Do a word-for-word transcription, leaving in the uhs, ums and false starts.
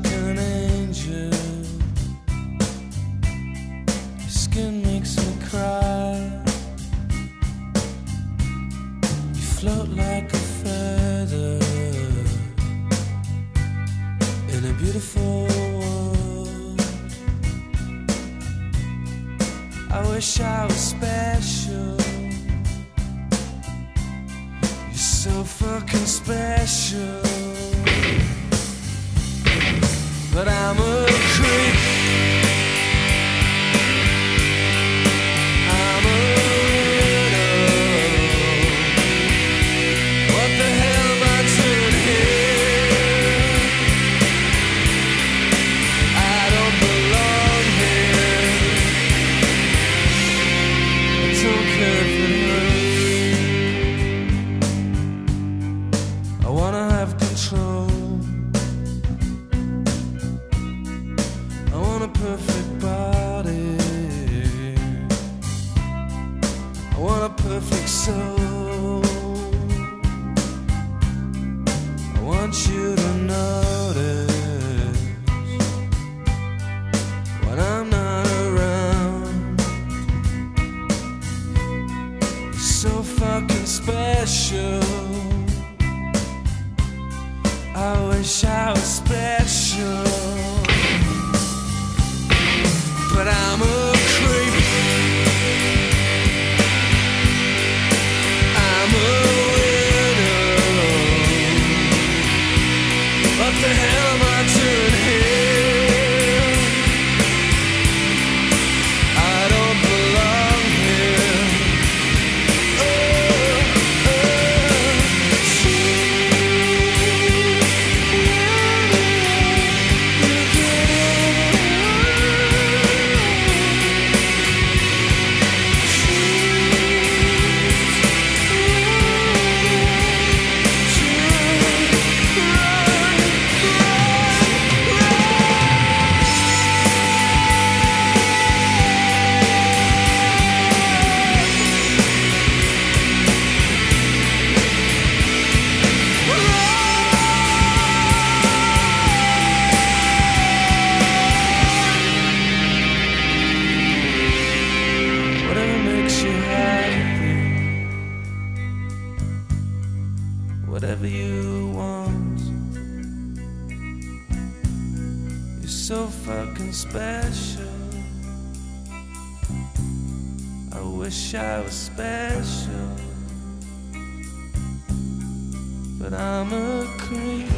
an angel. Your skin makes me cry. You float like a feather in a beautiful world. I wish I was special. You're so fucking special. But I'm a creep. I'm a widow. What the hell am I doing here? I don't belong here. I don't care if it hurts. I wanna have control. A perfect body. I want a perfect soul. I want you to notice when I'm not around. You're so fucking special. I wish I was special. But I'm a creep. I'm a widow. What the hell am I doing here? I don't belong here. Oh, whatever you want. You're so fucking special. I wish I was special, but I'm a creep.